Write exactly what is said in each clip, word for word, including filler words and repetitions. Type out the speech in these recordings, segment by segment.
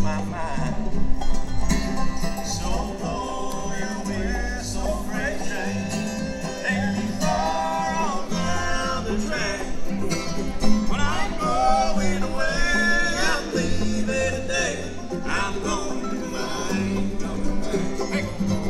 my mind. So blow your whistle, freight train, take me far on down the track. When I'm going away, I'm leaving today. I'm going to mine, coming back. Hey.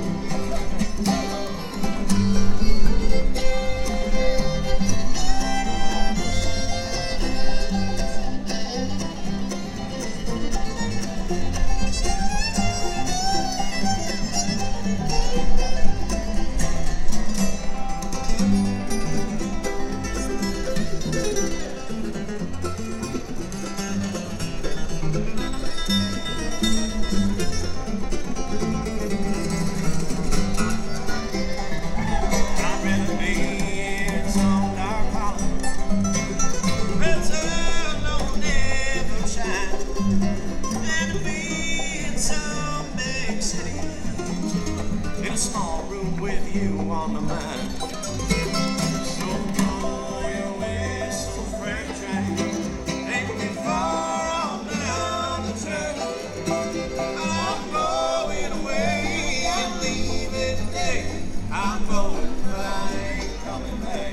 In a small room with you on my mind. So blow your whistle, freight train, take me far on down the track. I'm going away, I'm leaving today. I'm going back, I ain't coming back.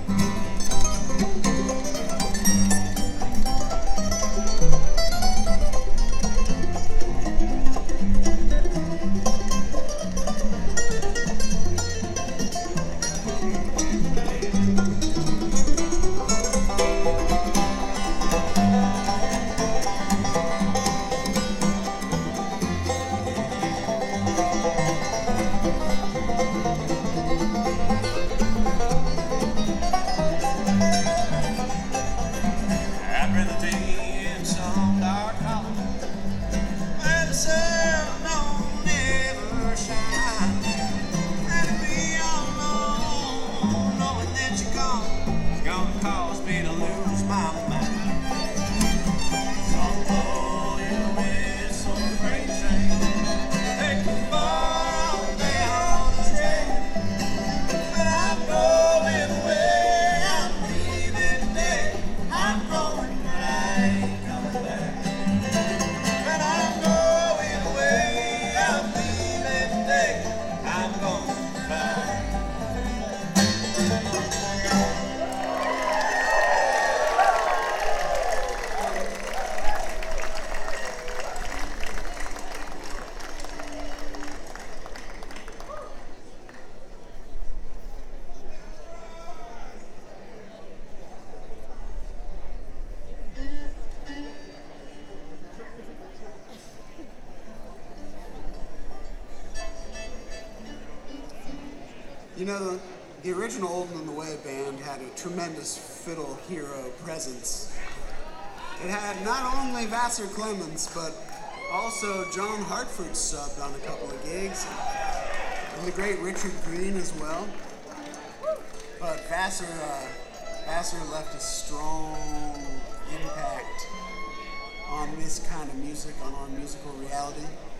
I'd rather be in some dark hollow where the sun don't ever shine, than to be all alone, knowing that you're gone. It's gonna cause me to lose my mind. So blow your whistle, freight train, take me far on down the track. But I'm going away, I'm leaving today. I'm going back, I ain't coming back. But I'm going away, I'm leaving today. I'm going back. You know, the, the original Old and the Way band had a tremendous fiddle hero presence. It had not only Vassar Clements, but also John Hartford subbed on a couple of gigs, and the great Richard Green as well. But Vassar, uh, Vassar left a strong impact on this kind of music, on our musical reality.